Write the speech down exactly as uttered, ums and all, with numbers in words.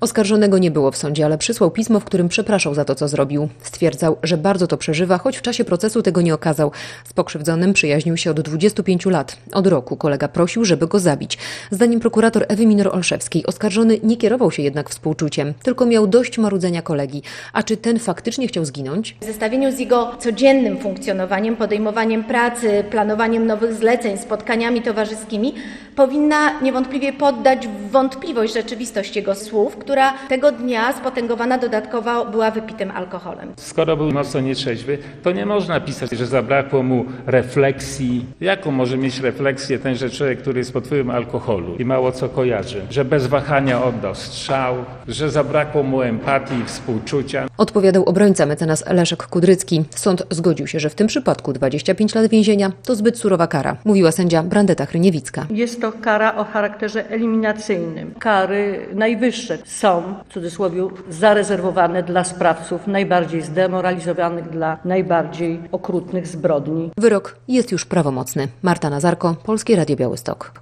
Oskarżonego nie było w sądzie, ale przysłał pismo, w którym przepraszał za to, co zrobił. Stwierdzał, że bardzo to przeżywa, choć w czasie procesu tego nie okazał. Z pokrzywdzonym przyjaźnił się od dwudziestu pięciu lat. Od roku kolega prosił, żeby go zabić. Zdaniem prokurator Ewy Minor-Olszewskiej oskarżony nie kierował się jednak współczuciem, tylko miał dość marudzenia kolegi. A czy ten faktycznie chciał zginąć? W zestawieniu z jego codziennym funkcjonowaniem, podejmowaniem pracy, planowaniem nowych zleceń, spotkaniami towarzyskimi, powinna niewątpliwie poddać w wątpliwość rzeczywistość jego słów, która tego dnia spotęgowana dodatkowo była wypitym alkoholem. Skoro był mocno nietrzeźwy, to nie można pisać, że zabrakło mu refleksji. Jaką może mieć refleksję tenże człowiek, który jest pod wpływem alkoholu i mało co kojarzy? Że bez wahania oddał strzał, że zabrakło mu empatii i współczucia. Odpowiadał obrońca mecenas Leszek Kudrycki. Sąd zgodził się, że w tym przypadku dwadzieścia pięć lat więzienia to zbyt surowa kara, mówiła sędzia Brandeta Hryniewicka. Jest to kara o charakterze eliminacyjnym. Kary najwyższe są, w cudzysłowie, zarezerwowane dla sprawców najbardziej zdemoralizowanych, dla najbardziej okrutnych zbrodni. Wyrok jest już prawomocny. Marta Nazarko, Polskie Radio Białystok.